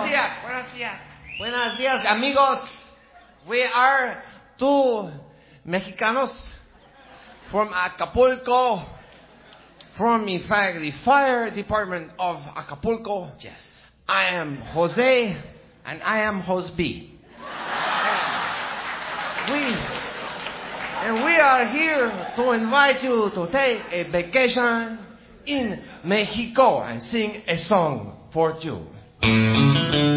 días. Buenos días. Buenos días, amigos. We are two Mexicanos from Acapulco. From, in fact, the fire department of Acapulco. Yes. I am Jose. And I am Josby. We are here to invite you to take a vacation in Mexico and sing a song for you.